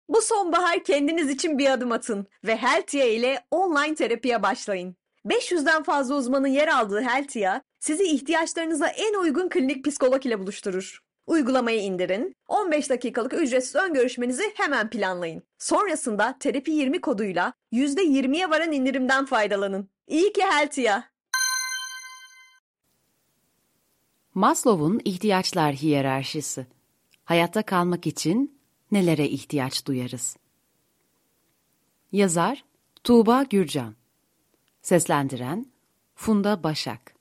Bu sonbahar kendiniz için bir adım atın ve Heltia ile online terapiye başlayın. 500'den fazla uzmanın yer aldığı Heltia, sizi ihtiyaçlarınıza en uygun klinik psikolog ile buluşturur. Uygulamayı indirin, 15 dakikalık ücretsiz ön görüşmenizi hemen planlayın. Sonrasında terapi 20 koduyla %20'ye varan indirimden faydalanın. İyi ki Heltia. Maslow'un ihtiyaçlar hiyerarşisi. Hayatta kalmak için nelere ihtiyaç duyarız? Yazar Tuğba Gürcan. Seslendiren Funda Başak.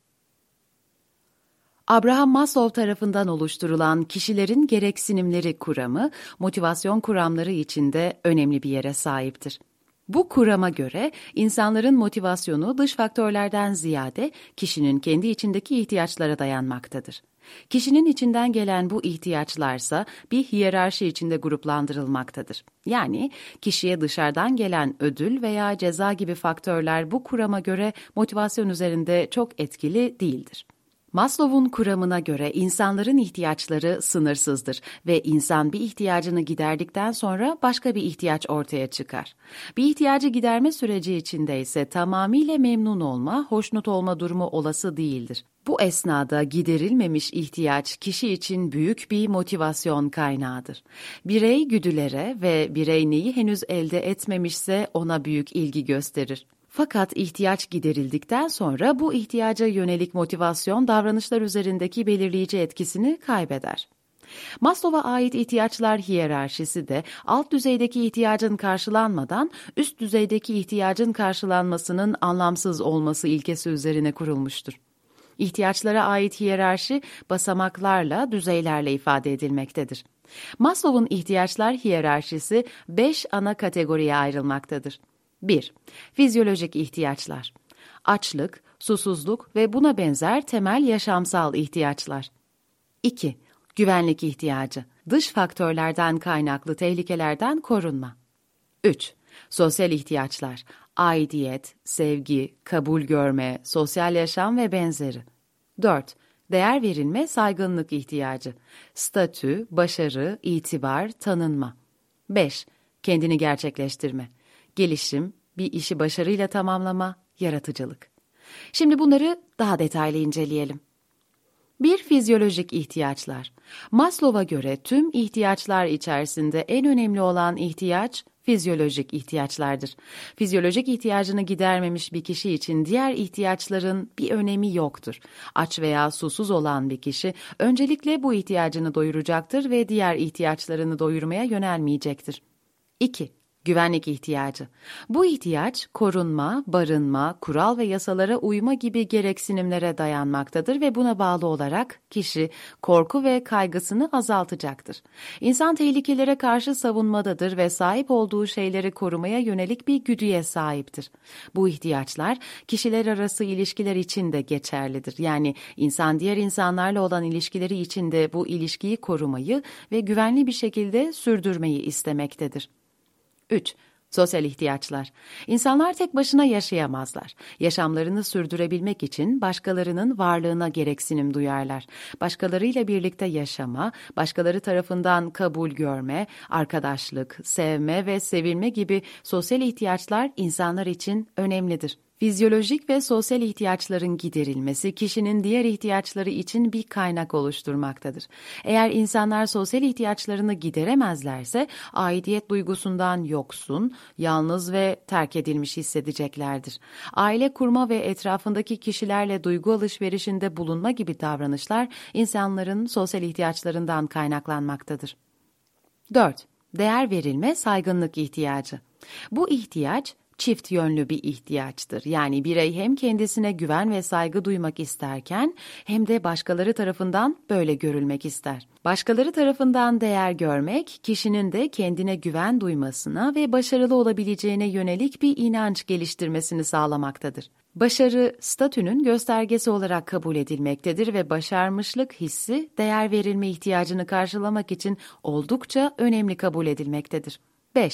Abraham Maslow tarafından oluşturulan kişilerin gereksinimleri kuramı, motivasyon kuramları içinde önemli bir yere sahiptir. Bu kurama göre insanların motivasyonu dış faktörlerden ziyade kişinin kendi içindeki ihtiyaçlara dayanmaktadır. Kişinin içinden gelen bu ihtiyaçlarsa bir hiyerarşi içinde gruplandırılmaktadır. Yani kişiye dışarıdan gelen ödül veya ceza gibi faktörler bu kurama göre motivasyon üzerinde çok etkili değildir. Maslow'un kuramına göre insanların ihtiyaçları sınırsızdır ve insan bir ihtiyacını giderdikten sonra başka bir ihtiyaç ortaya çıkar. Bir ihtiyacı giderme süreci içinde ise tamamıyla memnun olma, hoşnut olma durumu olası değildir. Bu esnada giderilmemiş ihtiyaç kişi için büyük bir motivasyon kaynağıdır. Birey güdülere ve birey neyi henüz elde etmemişse ona büyük ilgi gösterir. Fakat ihtiyaç giderildikten sonra bu ihtiyaca yönelik motivasyon davranışlar üzerindeki belirleyici etkisini kaybeder. Maslow'a ait ihtiyaçlar hiyerarşisi de alt düzeydeki ihtiyacın karşılanmadan üst düzeydeki ihtiyacın karşılanmasının anlamsız olması ilkesi üzerine kurulmuştur. İhtiyaçlara ait hiyerarşi basamaklarla, düzeylerle ifade edilmektedir. Maslow'un ihtiyaçlar hiyerarşisi 5 ana kategoriye ayrılmaktadır. 1. Fizyolojik ihtiyaçlar. Açlık, susuzluk ve buna benzer temel yaşamsal ihtiyaçlar. 2. Güvenlik ihtiyacı. Dış faktörlerden kaynaklı tehlikelerden korunma. 3. Sosyal ihtiyaçlar. Aidiyet, sevgi, kabul görme, sosyal yaşam ve benzeri. 4. Değer verilme, saygınlık ihtiyacı. Statü, başarı, itibar, tanınma. 5. Kendini gerçekleştirme. Gelişim, bir işi başarıyla tamamlama, yaratıcılık. Şimdi bunları daha detaylı inceleyelim. 1. Fizyolojik ihtiyaçlar. Maslow'a göre tüm ihtiyaçlar içerisinde en önemli olan ihtiyaç fizyolojik ihtiyaçlardır. Fizyolojik ihtiyacını gidermemiş bir kişi için diğer ihtiyaçların bir önemi yoktur. Aç veya susuz olan bir kişi öncelikle bu ihtiyacını doyuracaktır ve diğer ihtiyaçlarını doyurmaya yönelmeyecektir. 2. Güvenlik ihtiyacı. Bu ihtiyaç korunma, barınma, kural ve yasalara uyma gibi gereksinimlere dayanmaktadır ve buna bağlı olarak kişi korku ve kaygısını azaltacaktır. İnsan tehlikelere karşı savunmadadır ve sahip olduğu şeyleri korumaya yönelik bir güdüye sahiptir. Bu ihtiyaçlar kişiler arası ilişkiler için de geçerlidir. Yani insan diğer insanlarla olan ilişkileri için de bu ilişkiyi korumayı ve güvenli bir şekilde sürdürmeyi istemektedir. 3. Sosyal ihtiyaçlar. İnsanlar tek başına yaşayamazlar. Yaşamlarını sürdürebilmek için başkalarının varlığına gereksinim duyarlar. Başkalarıyla birlikte yaşama, başkaları tarafından kabul görme, arkadaşlık, sevme ve sevilme gibi sosyal ihtiyaçlar insanlar için önemlidir. Fizyolojik ve sosyal ihtiyaçların giderilmesi kişinin diğer ihtiyaçları için bir kaynak oluşturmaktadır. Eğer insanlar sosyal ihtiyaçlarını gideremezlerse aidiyet duygusundan yoksun, yalnız ve terk edilmiş hissedeceklerdir. Aile kurma ve etrafındaki kişilerle duygu alışverişinde bulunma gibi davranışlar insanların sosyal ihtiyaçlarından kaynaklanmaktadır. 4. Değer verilme, saygınlık ihtiyacı. Bu ihtiyaç çift yönlü bir ihtiyaçtır. Yani birey hem kendisine güven ve saygı duymak isterken hem de başkaları tarafından böyle görülmek ister. Başkaları tarafından değer görmek, kişinin de kendine güven duymasına ve başarılı olabileceğine yönelik bir inanç geliştirmesini sağlamaktadır. Başarı, statünün göstergesi olarak kabul edilmektedir ve başarmışlık hissi, değer verilme ihtiyacını karşılamak için oldukça önemli kabul edilmektedir. 5.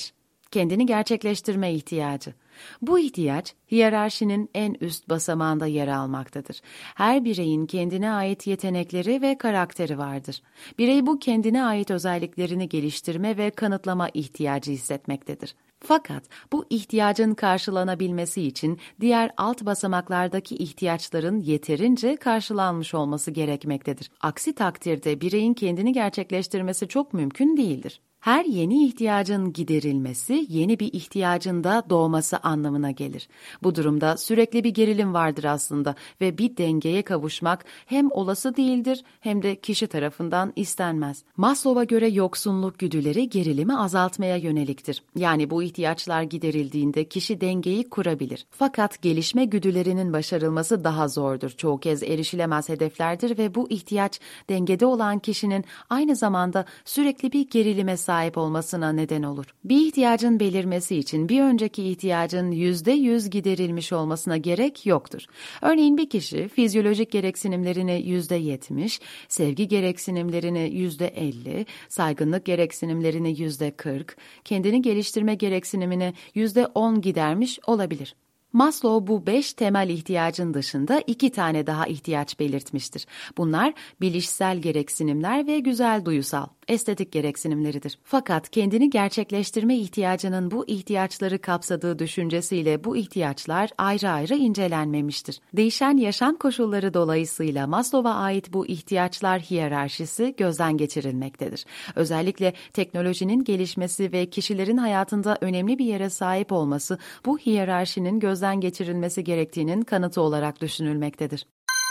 Kendini gerçekleştirme ihtiyacı. Bu ihtiyaç, hiyerarşinin en üst basamağında yer almaktadır. Her bireyin kendine ait yetenekleri ve karakteri vardır. Birey bu kendine ait özelliklerini geliştirme ve kanıtlama ihtiyacı hissetmektedir. Fakat bu ihtiyacın karşılanabilmesi için diğer alt basamaklardaki ihtiyaçların yeterince karşılanmış olması gerekmektedir. Aksi takdirde bireyin kendini gerçekleştirmesi çok mümkün değildir. Her yeni ihtiyacın giderilmesi, yeni bir ihtiyacın da doğması anlamına gelir. Bu durumda sürekli bir gerilim vardır aslında ve bir dengeye kavuşmak hem olası değildir hem de kişi tarafından istenmez. Maslow'a göre yoksunluk güdüleri gerilimi azaltmaya yöneliktir. Yani bu ihtiyaçlar giderildiğinde kişi dengeyi kurabilir. Fakat gelişme güdülerinin başarılması daha zordur. Çoğu kez erişilemez hedeflerdir ve bu ihtiyaç dengede olan kişinin aynı zamanda sürekli bir gerilime sahip olmasına neden olur. Bir ihtiyacın belirmesi için bir önceki ihtiyacın %100 giderilmiş olmasına gerek yoktur. Örneğin bir kişi fizyolojik gereksinimlerini %70, sevgi gereksinimlerini %50, saygınlık gereksinimlerini %40, kendini geliştirme gereksinimini %10 gidermiş olabilir. Maslow bu 5 temel ihtiyacın dışında 2 tane daha ihtiyaç belirtmiştir. Bunlar bilişsel gereksinimler ve güzel duyusal, estetik gereksinimleridir. Fakat kendini gerçekleştirme ihtiyacının bu ihtiyaçları kapsadığı düşüncesiyle bu ihtiyaçlar ayrı ayrı incelenmemiştir. Değişen yaşam koşulları dolayısıyla Maslow'a ait bu ihtiyaçlar hiyerarşisi gözden geçirilmektedir. Özellikle teknolojinin gelişmesi ve kişilerin hayatında önemli bir yere sahip olması bu hiyerarşinin gözden geçirilmesi gerektiğinin kanıtı olarak düşünülmektedir.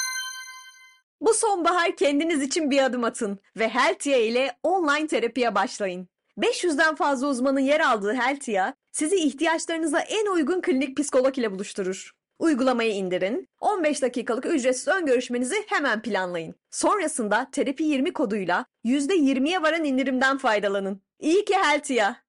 Bu sonbahar kendiniz için bir adım atın ve Healthia ile online terapiye başlayın. 500'den fazla uzmanın yer aldığı Healthia, sizi ihtiyaçlarınıza en uygun klinik psikolog ile buluşturur. Uygulamayı indirin, 15 dakikalık ücretsiz ön görüşmenizi hemen planlayın. Sonrasında Terapi 20 koduyla %20'ye varan indirimden faydalanın. İyi ki Healthia!